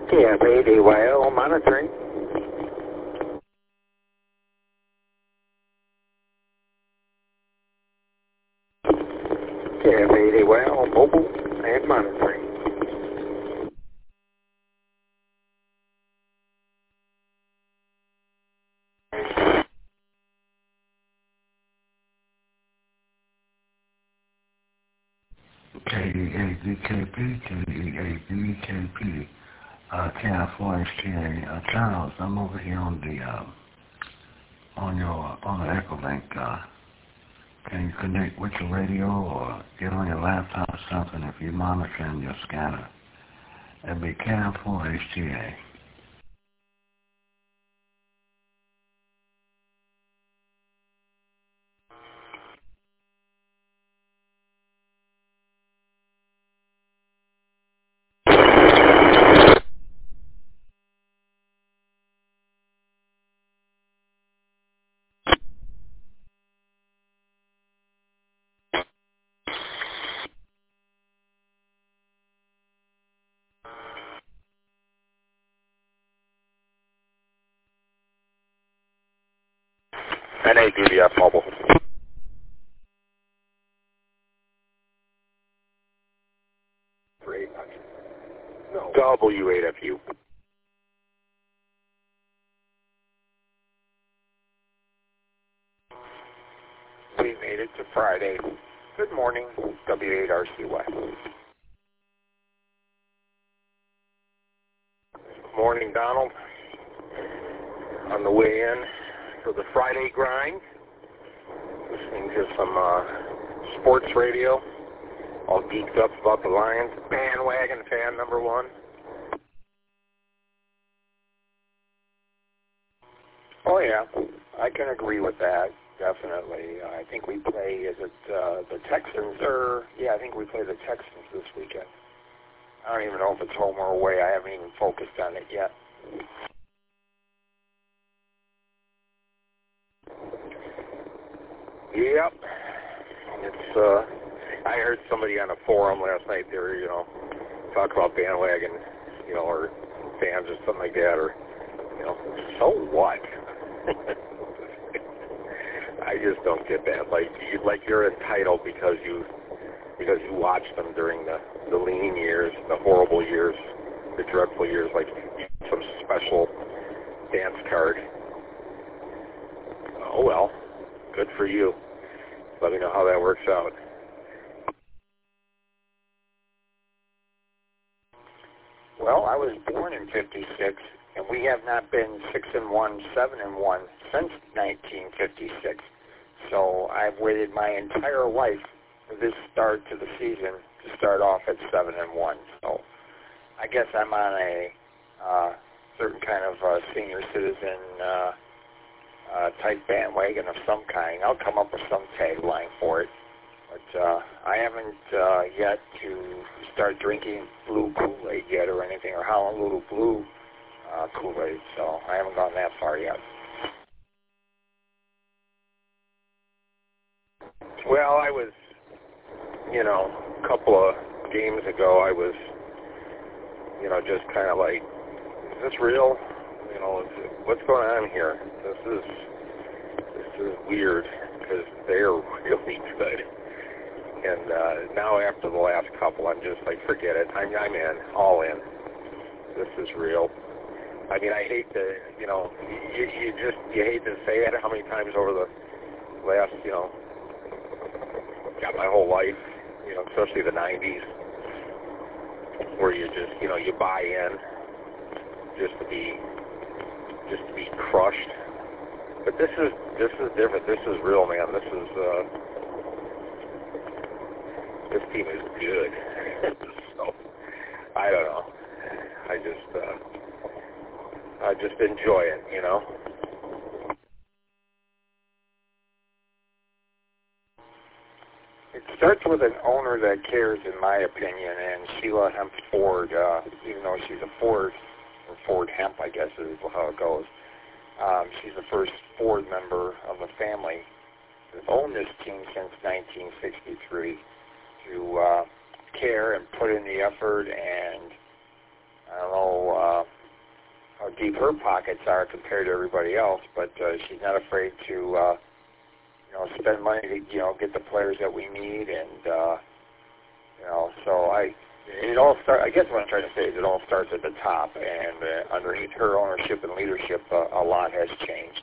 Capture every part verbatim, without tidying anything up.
K F eight A Y L monitoring. K F eight A Y L mobile and monitoring. K E A D K P, K E A D K P, uh, K F four H T A. Uh, Charles, I'm over here on the, uh, on your, on the Echolink. Uh, can you connect with your radio or get on your laptop or something if you're monitoring your scanner? It'd be K F four H T A. N A D V F mobile. No. W eight F U. We made it to Friday. Good morning, W eight R C Y. Morning, Donald. On the way in for the Friday grind. Listening to some uh, sports radio. All geeked up about the Lions. Bandwagon fan number one. Oh, yeah. I can agree with that. Definitely. I think we play, is it uh, the Texans or, yeah, I think we play the Texans this weekend. I don't even know if it's home or away. I haven't even focused on it yet. Yep. It's, uh, I heard somebody on a forum last night, they were, you know, talk about bandwagon, you know, or fans or something like that, or, you know, so what? I just don't get that. Like, you, like you're entitled because you because you watched them during the, the lean years, the horrible years, the dreadful years, like some special dance card. Oh, well, good for you. Let me know how that works out. Well, I was born in fifty-six, and we have not been six and one, seven and one since nineteen fifty-six. So I've waited my entire life for this start to the season to start off at seven and one. So I guess I'm on a uh, certain kind of uh, senior citizen uh, uh, type bandwagon of some kind. I'll come up with some tagline for it. But uh, I haven't uh, yet to start drinking blue Kool-Aid yet or anything, or Honolulu blue uh, Kool-Aid, so I haven't gone that far yet. Well, I was, you know, a couple of games ago, I was, you know, just kind of like, is this real? You know, is, what's going on here? This is, this is weird, because they're really good. And uh, now after the last couple, I'm just like, forget it. I'm, I'm in, all in. This is real. I mean, I hate to, you know, you, you just, you hate to say it how many times over the last, you know, got my whole life, you know, especially the nineties, where you just, you know, you buy in just to be, just to be crushed. But this is, this is different. This is real, man. This is, uh, this team is good. So, I don't know. I just, uh, I just enjoy it, you know. It starts with an owner that cares, in my opinion, and Sheila Hemp Ford, uh, even though she's a Ford, or Ford Hemp, I guess is how it goes. Um, she's the first Ford member of the family that's owned this team since nineteen sixty-three to uh, care and put in the effort and I don't know uh, how deep her pockets are compared to everybody else, but uh, she's not afraid to, uh, you know, spend money to, you know, get the players that we need, and uh, you know, so I, it all start. I guess what I'm trying to say is it all starts at the top, and uh, underneath her ownership and leadership, uh, a lot has changed.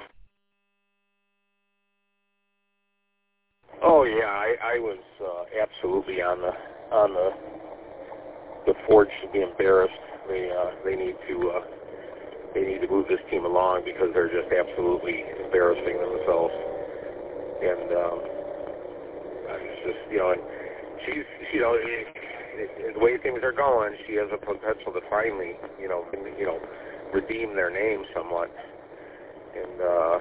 Oh yeah, I, I was uh, absolutely on the on the the forge to be embarrassed. They uh, they need to uh, they need to move this team along because they're just absolutely embarrassing themselves. And um, it's just you know, and she's you know it, it, the way things are going, she has a potential to finally you know you know redeem their name somewhat. And uh,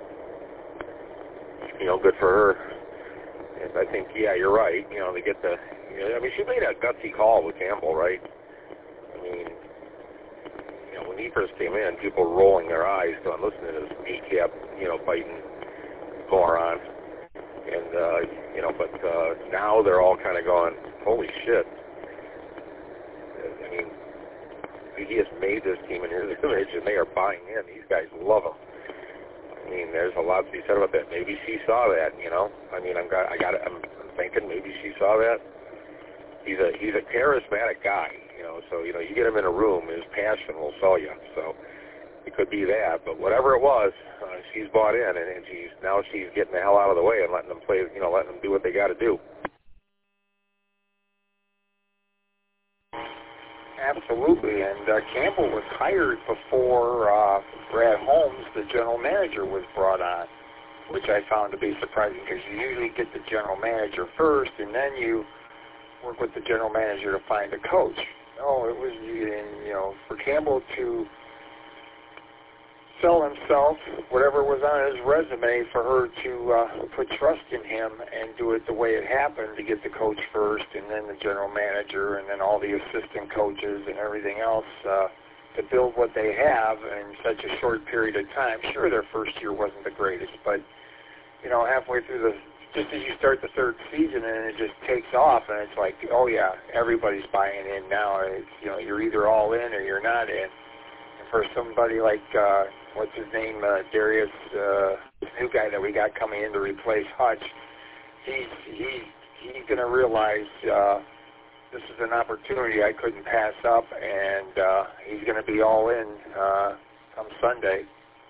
you know, good for her. And I think, yeah, you're right. You know, they get the. You know, I mean, she made a gutsy call with Campbell, right? I mean, you know, when he first came in, people were rolling their eyes going, listen to this kneecap, you know, biting moron. And uh, you know, but uh, now they're all kind of going, holy shit. I mean, he has made this team in his image, and they are buying in. These guys love him. I mean, there's a lot to be said about that. Maybe she saw that, you know. I mean, I'm got, I got, I'm thinking maybe she saw that. He's a, he's a charismatic guy, you know. So you know, you get him in a room, his passion will sell you. So it could be that, but whatever it was, uh, she's bought in, and, and she's now she's getting the hell out of the way and letting them play, you know, letting them do what they got to do. Absolutely, and uh, Campbell was hired before uh, Brad Holmes, the general manager, was brought on, which I found to be surprising because you usually get the general manager first, and then you work with the general manager to find a coach. No, it was, and, you know, for Campbell to sell himself, whatever was on his resume, for her to uh, put trust in him and do it the way it happened, to get the coach first and then the general manager and then all the assistant coaches and everything else uh, to build what they have in such a short period of time. Sure, their first year wasn't the greatest, but, you know, halfway through the, just as you start the third season and it just takes off and it's like, oh yeah, everybody's buying in now. It's, you know, you're either all in or you're not in. And for somebody like, uh, what's his name, uh, Darius, uh, this new guy that we got coming in to replace Hutch, he's, he, he's going to realize uh, this is an opportunity I couldn't pass up, and uh, he's going to be all in uh, come Sunday.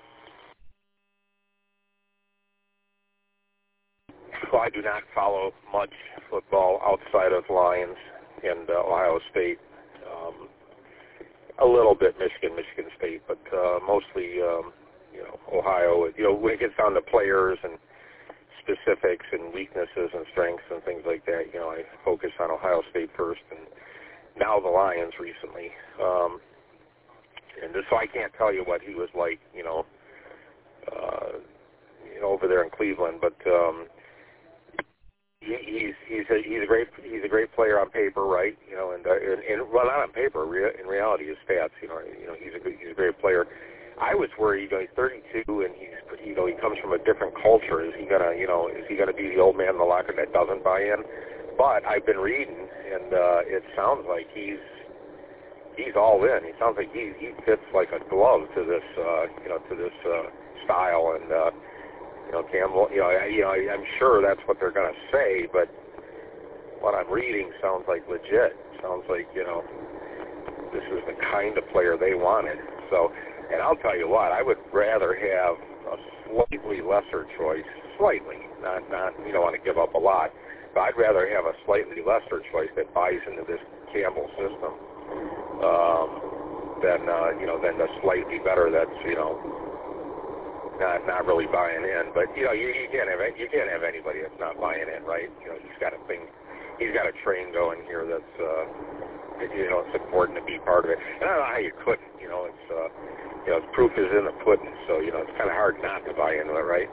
Well, I do not follow much football outside of Lions and uh, Ohio State. Um, a little bit Michigan, Michigan State, but uh, mostly, um, you know, Ohio. You know, when it gets down to players and specifics and weaknesses and strengths and things like that, you know, I focus on Ohio State first, and now the Lions recently. Um, and so I can't tell you what he was like, you know, uh, you know, over there in Cleveland, but um, he, he's he's a he's a great he's a great player on paper, right? You know, and uh, and, and well, not on paper. Rea- in reality, his stats, you know, you know, he's a good, he's a great player. I was worried, you know, he's thirty-two, and he's, you know, he comes from a different culture. Is he gonna, you know, is he gonna be the old man in the locker that doesn't buy in? But I've been reading, and uh, it sounds like he's he's all in. He sounds like he he fits like a glove to this, uh, you know, to this uh, style. And uh, you know, Campbell, you know, I, you know, I'm sure that's what they're gonna say, but what I'm reading sounds like legit. Sounds like, you know, this is the kind of player they wanted. So. And I'll tell you what, I would rather have a slightly lesser choice, slightly, not, not, you don't want to give up a lot, but I'd rather have a slightly lesser choice that buys into this Campbell system um, than, uh, you know, than the slightly better that's, you know, not not really buying in. But, you know, you, you can't have you can't have anybody that's not buying in, right? You know, he's got a thing, he's got a train going here that's, uh, you know, it's important to be part of it. And I don't know how you couldn't, you know, it's, uh, you know, proof is in the pudding, so, you know, it's kind of hard not to buy into it, right?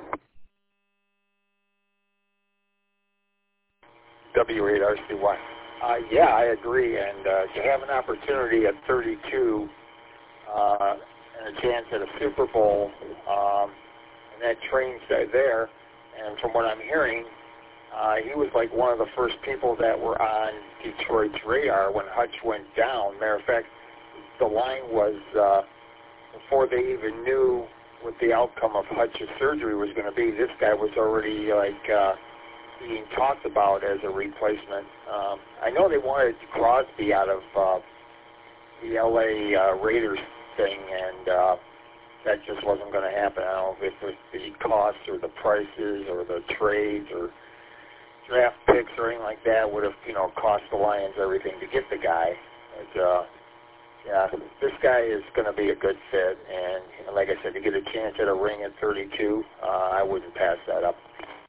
W eight R C Y. Uh, yeah, I agree, and uh, to have an opportunity at thirty-two uh, and a chance at a Super Bowl, um, and that train's there, and from what I'm hearing, uh, he was like one of the first people that were on Detroit's radar when Hutch went down. Matter of fact, the line was, uh, before they even knew what the outcome of Hutch's surgery was going to be, this guy was already like uh, being talked about as a replacement. Um, I know they wanted Crosby out of uh, the L A uh, Raiders thing, and uh, that just wasn't going to happen. I don't know if it was the costs or the prices or the trades or draft picks or anything like that would have, you know, cost the Lions everything to get the guy. But, uh, yeah, this guy is going to be a good fit, and you know, like I said, to get a chance at a ring at thirty-two, uh, I wouldn't pass that up.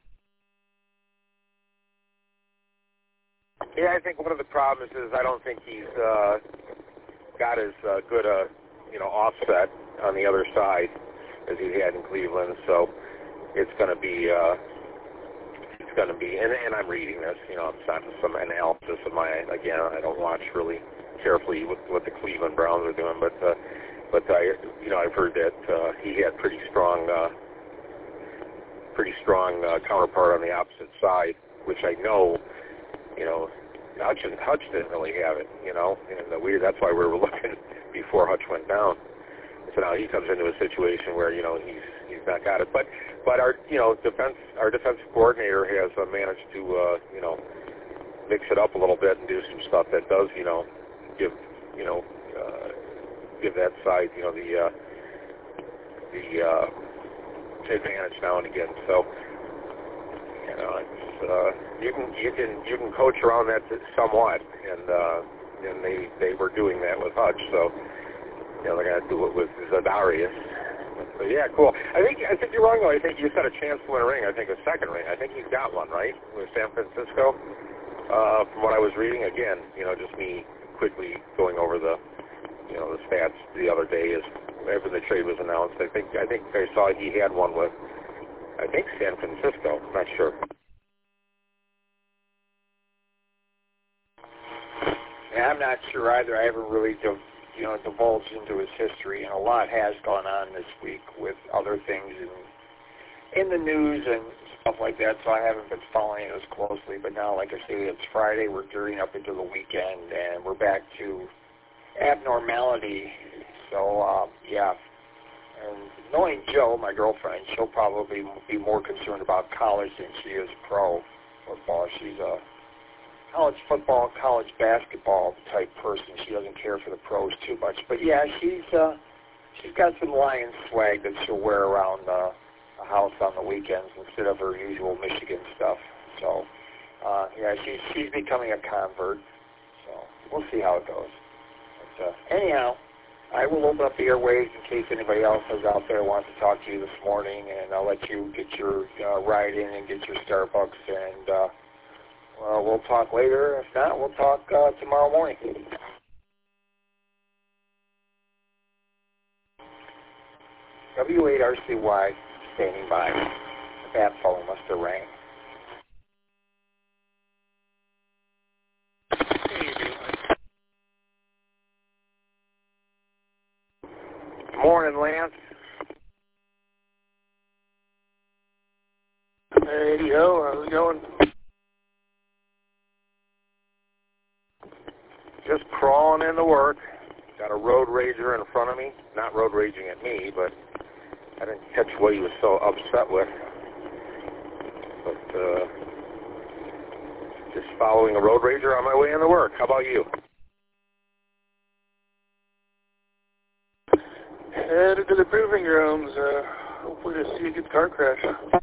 Yeah, I think one of the problems is I don't think he's uh, got as uh, good a, you know, offset on the other side as he had in Cleveland. So it's going to be, uh, it's going to be, and, and I'm reading this, you know, it's not some analysis of my, again, I don't watch really carefully what, what the Cleveland Browns are doing, but, uh, but I, you know, I've heard that uh, he had pretty strong, uh, pretty strong uh, counterpart on the opposite side, which I know, you know, Hutch, Hutch didn't really have it, you know, and the weird, that's why we were looking before Hutch went down. So now he comes into a situation where, you know, he's he's not got it. But but our, you know, defense, our defensive coordinator has uh, managed to, uh, you know, mix it up a little bit and do some stuff that does, you know, give, you know, uh, give that side, you know, the uh, the uh, advantage now and again. So, you know, it's, uh, you can you can you can coach around that somewhat, and uh, and they they were doing that with Hutch. So, you know, they're gonna do it with Zadarius. But yeah, cool. I think I think you're wrong though. I think you said a chance to win a ring. I think a second ring. I think he's got one, right, with San Francisco. Uh, from what I was reading, again, you know, just me quickly going over the, you know, the stats the other day is after the trade was announced. I think I think I saw he had one with, I think San Francisco. I'm not sure. Yeah, I'm not sure either. I haven't really, div- you know, divulged into his history, and a lot has gone on this week with other things in, in the news and stuff like that, so I haven't been following it as closely. But now, like I say, it's Friday. We're gearing up into the weekend, and we're back to abnormality. So, um, yeah. And knowing Joe, my girlfriend, she'll probably be more concerned about college than she is pro football. She's a college football, college basketball type person. She doesn't care for the pros too much. But yeah, she's uh, she's got some Lions swag that she'll wear around uh, the house on the weekends instead of her usual Michigan stuff. So uh, yeah, she's she's becoming a convert. So we'll see how it goes. But, uh, anyhow, I will open up the airwaves in case anybody else is out there wants to talk to you this morning, and I'll let you get your uh, ride in and get your Starbucks, and uh, well, we'll talk later. If not, we'll talk uh, tomorrow morning. W eight R C Y standing by. The bat phone must have rang. Morning, Lance. Hey, yo, how's it going? Just crawling into work. Got a road rager in front of me. Not road raging at me, but I didn't catch what he was so upset with. But uh, just following a road rager on my way into work. How about you? Headed to the proving grounds. Uh, hopefully to see a good car crash.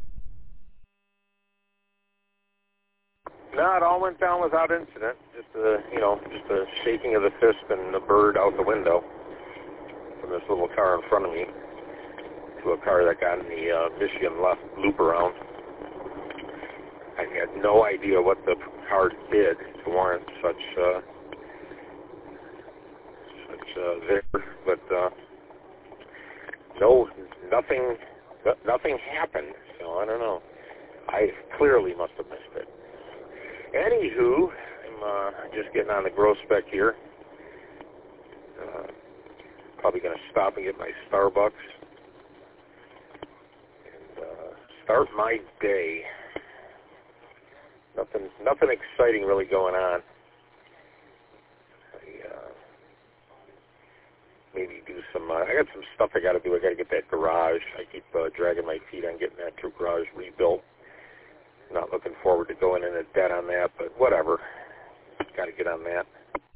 No, it all went down without incident. Just a, you know, just a shaking of the fist and a bird out the window from this little car in front of me to a car that got in the uh, Michigan left loop around. I had no idea what the car did to warrant such uh, such uh, there, but uh, no, nothing, nothing happened. So I don't know. I clearly must have missed it. Anywho, I'm uh, just getting on the growth spec here. Uh, probably going to stop and get my Starbucks and uh, start my day. Nothing, nothing exciting really going on. I, uh, maybe do some, uh, I got some stuff I got to do. I got to get that garage. I keep uh, dragging my feet on getting that garage rebuilt. Not looking forward to going into debt on that, but whatever. Got to get on that.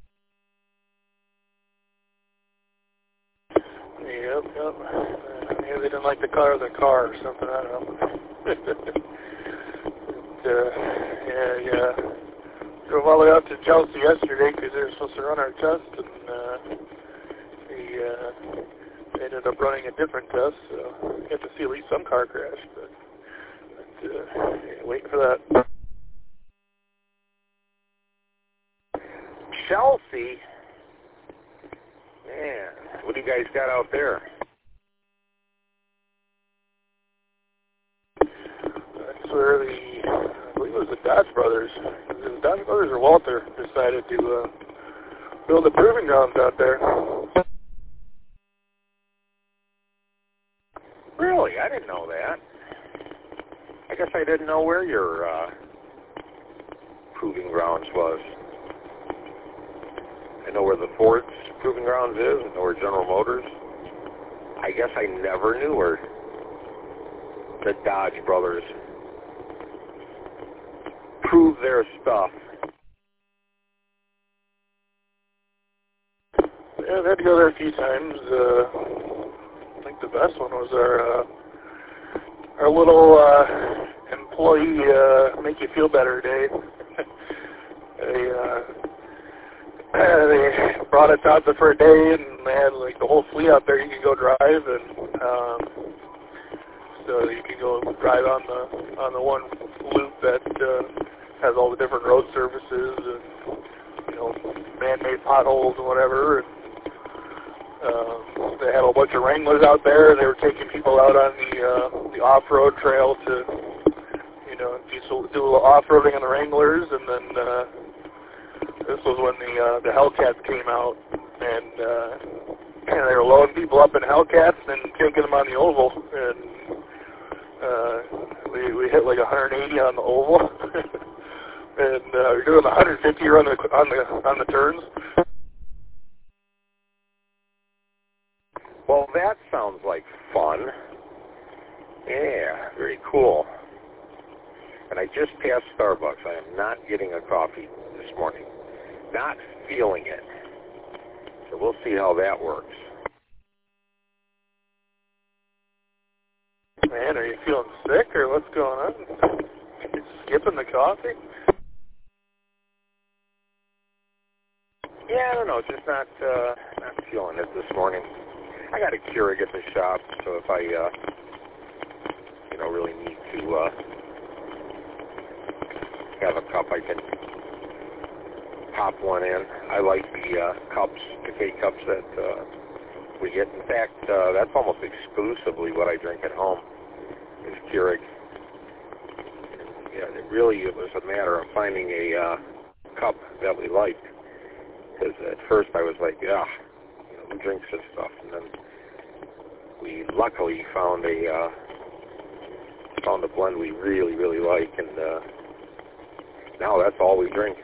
Yep, yep. Uh, maybe they didn't like the color of the car or something, I don't know. but, uh, yeah, yeah. Drove all the way out to Chelsea yesterday because they were supposed to run our test, and uh, they, uh, they ended up running a different test, so we got to see at least some car crash, but, but uh, yeah, waiting for that. Chelsea? Man, what do you guys got out there? That's where the, I believe it was the Dodge brothers, the Dodge brothers or Walter decided to uh, build a proving grounds out there. Really? I didn't know that. I guess I didn't know where your uh, proving grounds was. I know where the Ford's proving grounds is. I know where General Motors. I guess I never knew where the Dodge brothers prove their stuff. Yeah, we had to go there a few times. Uh, I think the best one was our uh, our little uh, employee uh, make you feel better day. they, uh, they brought us out there for a day, and they had like the whole fleet out there you could go drive, and um, so you could go drive on the on the one loop that uh, has all the different road surfaces and, you know, man-made potholes and whatever. And, uh, they had a bunch of Wranglers out there. They were taking people out on the uh, the off-road trail to, you know, do, do a little off-roading on the Wranglers. And then uh, this was when the uh, the Hellcats came out, and, uh, and they were loading people up in Hellcats and taking them on the oval. And uh, we we hit like one hundred eighty on the oval. And uh, you're doing one hundred fifty on the on the on the turns. Well, that sounds like fun. Yeah, very cool. And I just passed Starbucks. I am not getting a coffee this morning. Not feeling it. So we'll see how that works. Man, are you feeling sick or what's going on? You skipping the coffee? Yeah, I don't know. Just not uh, not feeling it this morning. I got a Keurig at the shop, so if I, uh, you know, really need to uh, have a cup, I can pop one in. I like the uh, cups, the K-cups that uh, we get. In fact, uh, that's almost exclusively what I drink at home is Keurig. Yeah, it really it was a matter of finding a uh, cup that we liked. Because at first I was like, yeah, you know, who drinks this stuff? And then we luckily found a uh, found a blend we really, really like, and uh, now that's all we drink.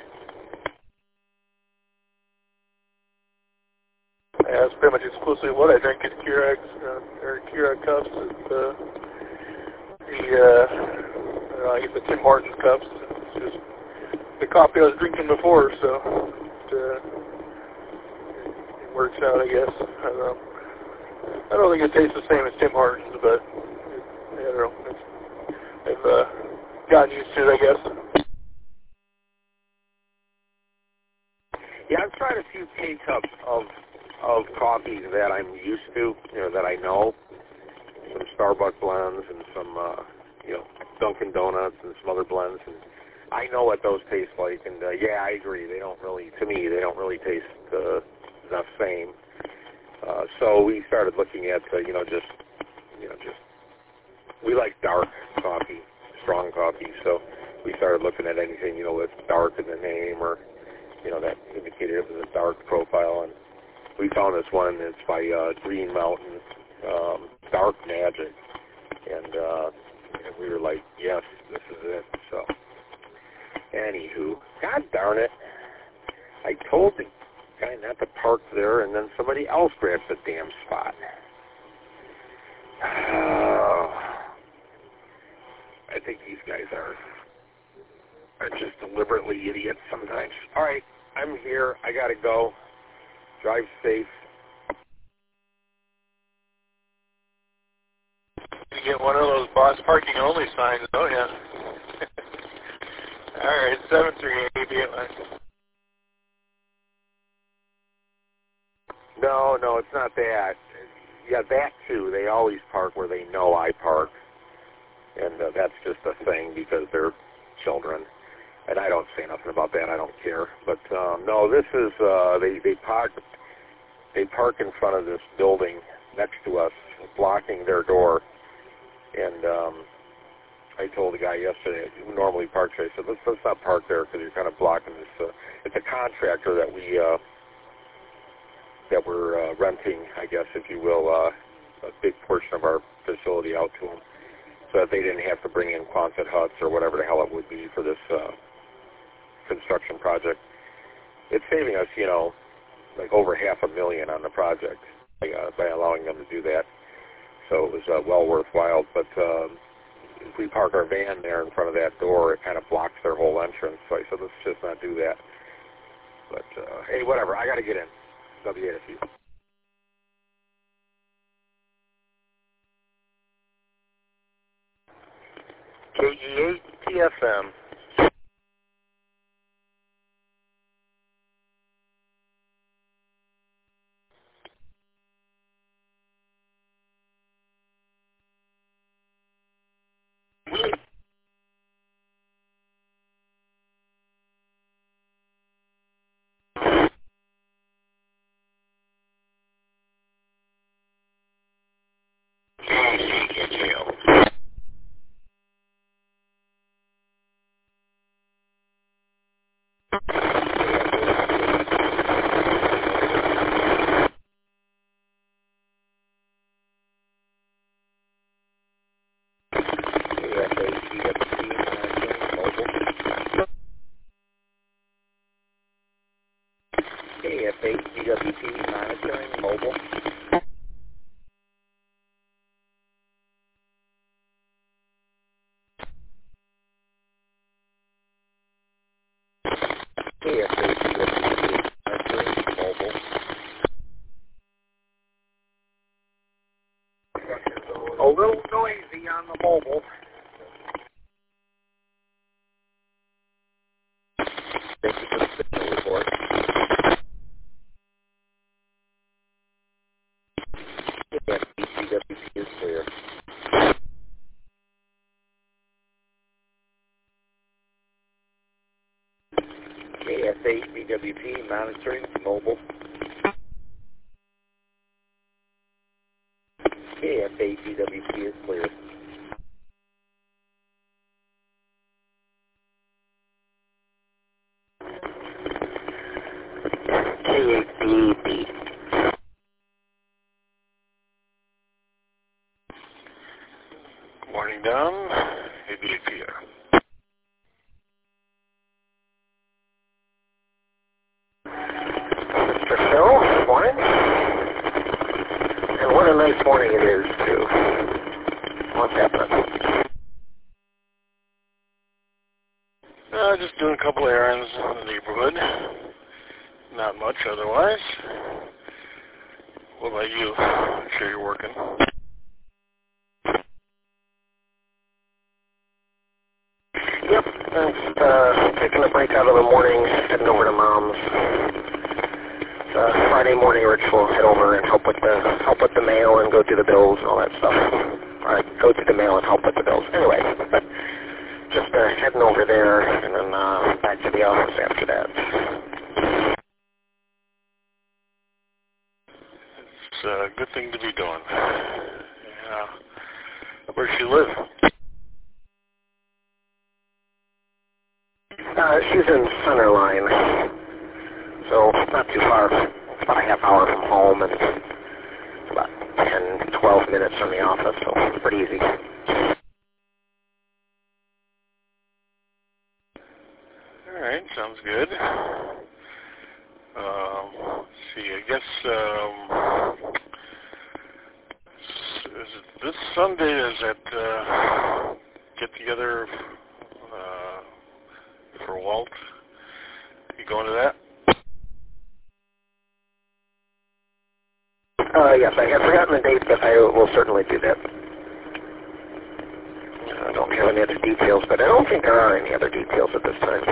Yeah, that's pretty much exclusively what I drink is Keurig, uh, or Keurig cups. It's, uh, the, uh, I get the Tim Hortons cups. It's just the coffee I was drinking before, so it, uh, it works out, I guess. I don't know. I don't think it tastes the same as Tim Hortons, but it, I don't know. It's, I've uh, gotten used to it, I guess. Yeah, I've tried a few K-cups of of coffee that I'm used to, you know, that I know. Some Starbucks blends and some, uh, you know, Dunkin' Donuts and some other blends, and I know what those taste like. And uh, yeah, I agree. They don't really, to me, they don't really taste uh, the same. Uh, so we started looking at, uh, you know, just, you know, just we like dark coffee, strong coffee. So we started looking at anything, you know, with dark in the name or, you know, that indicated it was a dark profile. And we found this one. It's by uh, Green Mountain, um, Dark Magic, and, uh, and we were like, yes, this is it. So, anywho, God darn it, I told the guy not to park there, and then somebody else grabs the damn spot. Uh, I think these guys are are just deliberately idiots sometimes. All right, I'm here. I gotta go. Drive safe. You get one of those boss parking only signs, don't you? All right, seven three eight. No, no, it's not that. Yeah, that too. They always park where they know I park, and uh, that's just a thing because they're children. And I don't say nothing about that. I don't care. But um, no, this is uh, they they park they park in front of this building next to us, blocking their door. And um, I told the guy yesterday who normally parks there. I said, let's let's not park there because you're kind of blocking this. Uh, it's a contractor that we uh, that we're uh, renting, I guess, if you will, uh, a big portion of our facility out to them, so that they didn't have to bring in Quonset huts or whatever the hell it would be for this. Uh, construction project. It's saving us, you know, like over half a million on the project by, uh, by allowing them to do that. So it was uh, well worthwhile. But um, if we park our van there in front of that door, it kind of blocks their whole entrance. So I said, let's just not do that. But uh, hey, whatever. I got to get in. W A S U. K G eight T F M. K F eight D W P monitoring mobile. K F eight D W P monitoring mobile. A little noisy on the mobile. Thank you for the signal report. K F eight D W P is clear. K F eight D W P monitoring mobile. K F eight D W P is clear. K eight D B. Morning down. A B P here. Mister Phil, morning. And what a nice morning it is, too. What's happening? Uh, just doing a couple errands in the neighborhood. Not much otherwise. What about you? I'm sure you're working. Yep, just uh, taking a break out of the morning, heading over to Mom's. It's a Friday morning ritual. Head over and help with the help with the mail and go do the bills and all that stuff. Or go to the mail and help with the bills. Anyway, just uh, heading over there and then uh, back to the office after that. It's a good thing to be doing. Yeah. Where does she live? Uh, she's in Center Line, so not too far. It's about a half hour from home, and it's about ten, twelve minutes from the office, so it's pretty easy. All right, sounds good. Um, let's see, I guess um, is it this Sunday is at uh, get together uh, for Walt. You going to that? Uh, yes, I have forgotten the date, but I will certainly do that. I don't have any other details, but I don't think there are any other details at this time.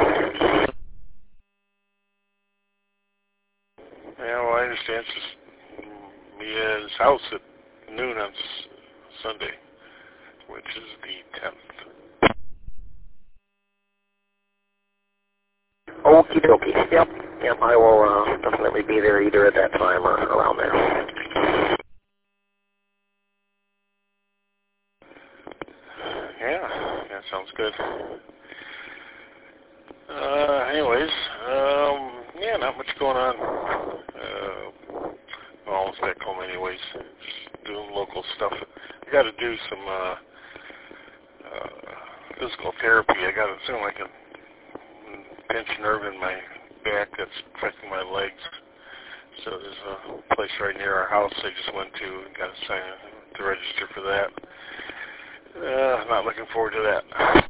Yeah, well, I understand. It's just Mia's house at noon on s- Sunday, which is the tenth. Okie dokie. Yep. Yep, I will uh, definitely be there either at that time or around there. Yeah, that sounds good. Uh, anyways, um, yeah, not much going on. Uh, well, almost back home anyways. Just doing local stuff. I got to do some uh, uh, physical therapy. I got to sound like a pinched nerve in my back that's affecting my legs. So there's a place right near our house I just went to and got to sign to register for that. Uh, not looking forward to that.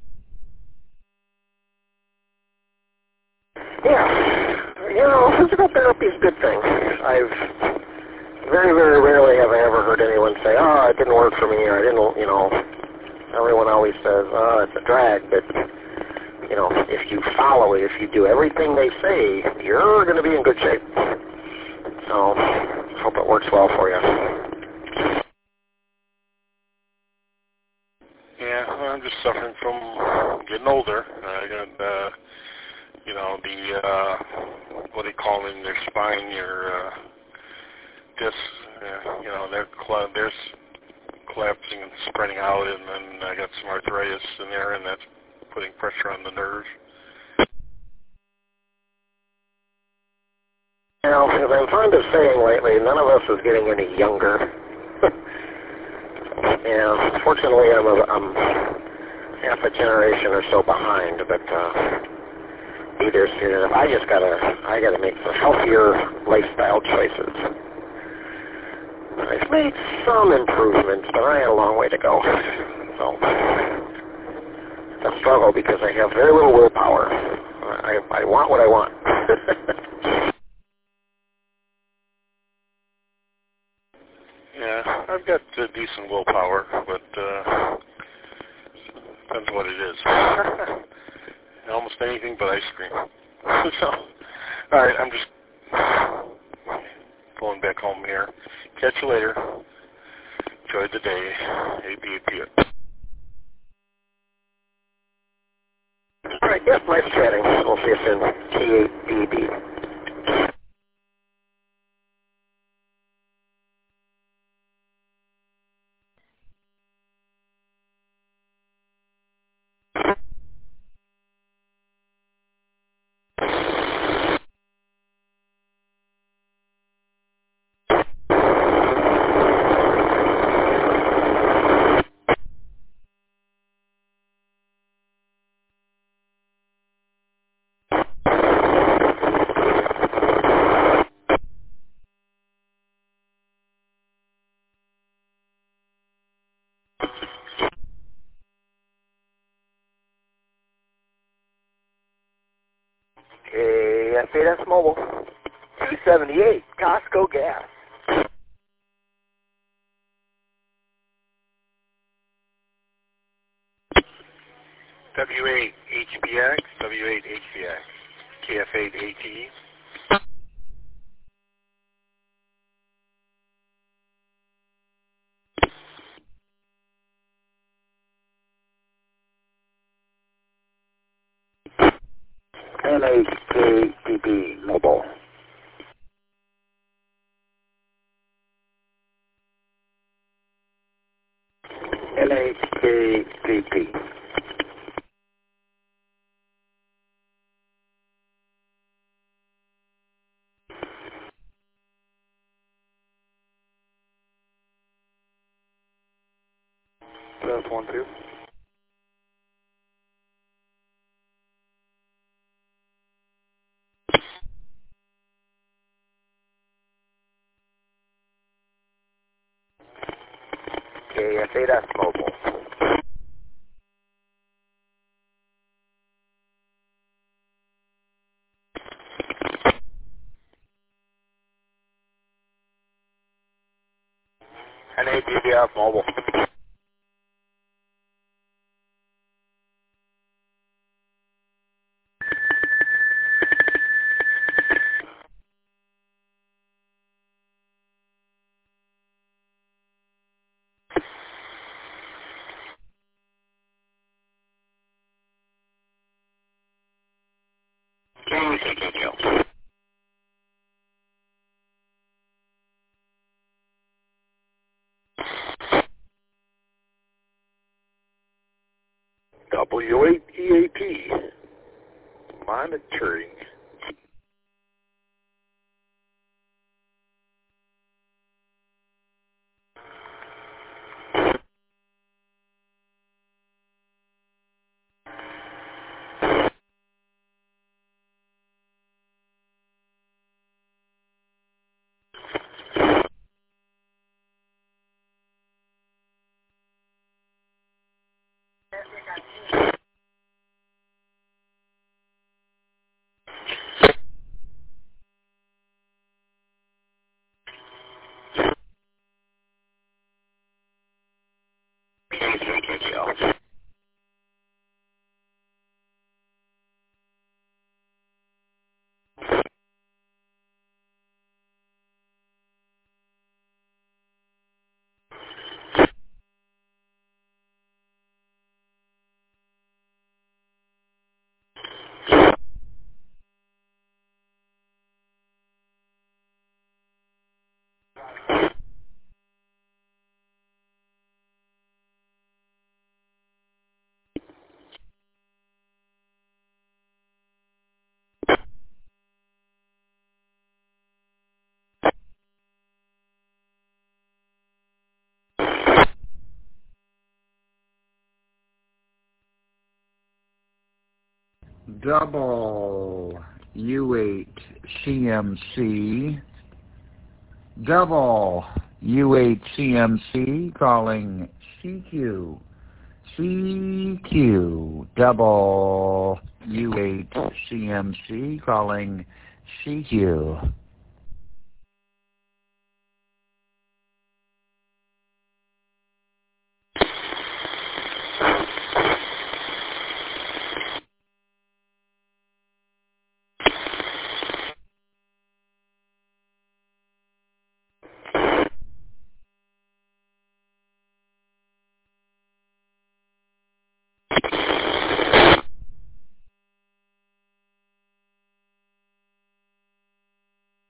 Yeah, you know, physical therapy is a good thing. I've very, very rarely have I ever heard anyone say, oh, it didn't work for me, or I didn't, you know, everyone always says, oh, it's a drag, but, you know, if you follow it, if you do everything they say, you're going to be in good shape. So, hope it works well for you. Yeah, I'm just suffering from getting older. I got, uh, you know, the, uh, what do you call them, their spine, your, uh, discs, uh, you know, they're, cl- they're collapsing and spreading out, and then I got some arthritis in there, and that's putting pressure on the nerves. You know, as I'm fond of saying lately, none of us is getting any younger. And fortunately, I'm, a, I'm half a generation or so behind, but uh, either soon. I just gotta, I gotta make some healthier lifestyle choices. I've made some improvements, but I had a long way to go. So it's a struggle because I have very little willpower. I, I want what I want. Yeah, I've got uh, decent willpower, but uh, depends what it is. Almost anything but ice cream. So, all right, I'm just going back home here. Catch you later. Enjoy the day. A B A P. All right, yes, nice chatting. We'll see you soon. T A B B. K F A, that's mobile. two seventy-eight, Costco gas. W eight H B X, W eight H B X, K F eight A T E. N H K P P mobile. N H K P P. That's one, two. K S eight S Mobile. N A D D F Mobile. James K K Q. W eight E A P. Monitoring. James K K Q. Double U eight C M C, double U eight C M C calling C Q, C Q, double U eight C M C calling C Q. Thank you.